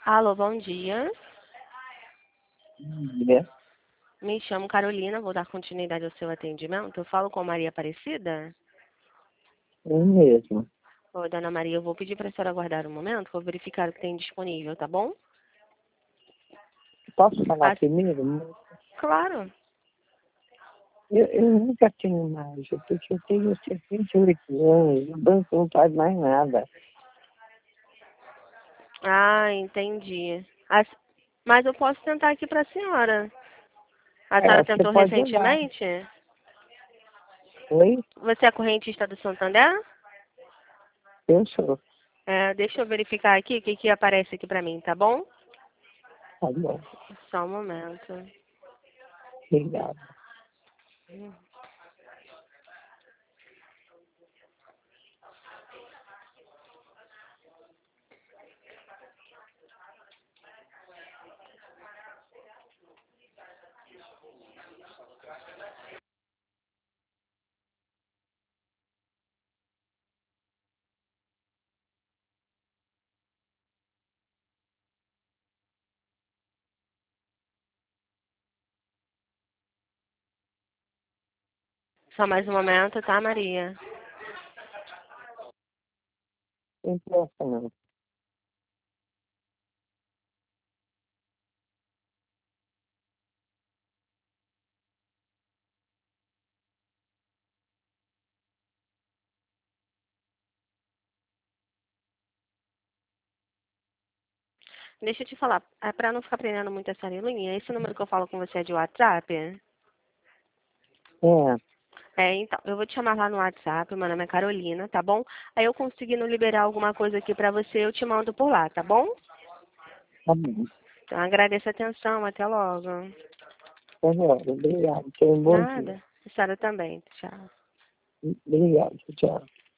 Alô, bom dia. É, Me chamo Carolina, vou dar continuidade ao seu atendimento. Eu falo com Maria Aparecida. eu mesmo. Oi, dona Maria, eu vou pedir para a senhora aguardar um momento, vou verificar o que tem disponível, tá bom? Posso falar Ah, primeiro? claro. Eu nunca tenho mais, porque eu tenho 68 anos, o banco não faz mais nada. Ah, entendi. Mas eu posso tentar aqui para a senhora. A senhora Você tentou pode olhar. recentemente? Oi? Você é correntista do Santander? Eu sou. Deixa eu verificar aqui o que aparece aqui para mim, tá bom? Tá bom. Só um momento. Obrigado. Só mais um momento, tá, Maria? Sem pressa, não. Deixa eu te falar, para não ficar prendendo muito essa linha, esse número que eu falo com você é de WhatsApp? É, Então, eu vou te chamar lá no WhatsApp, meu nome é Carolina, tá bom? Aí eu conseguindo liberar alguma coisa aqui pra você, eu te mando por lá, tá bom? tá bom. Então, agradeço a atenção, até logo. Tá bom. Obrigado. Tenha um bom dia. Nada, a senhora também, tchau. Obrigado. Tchau.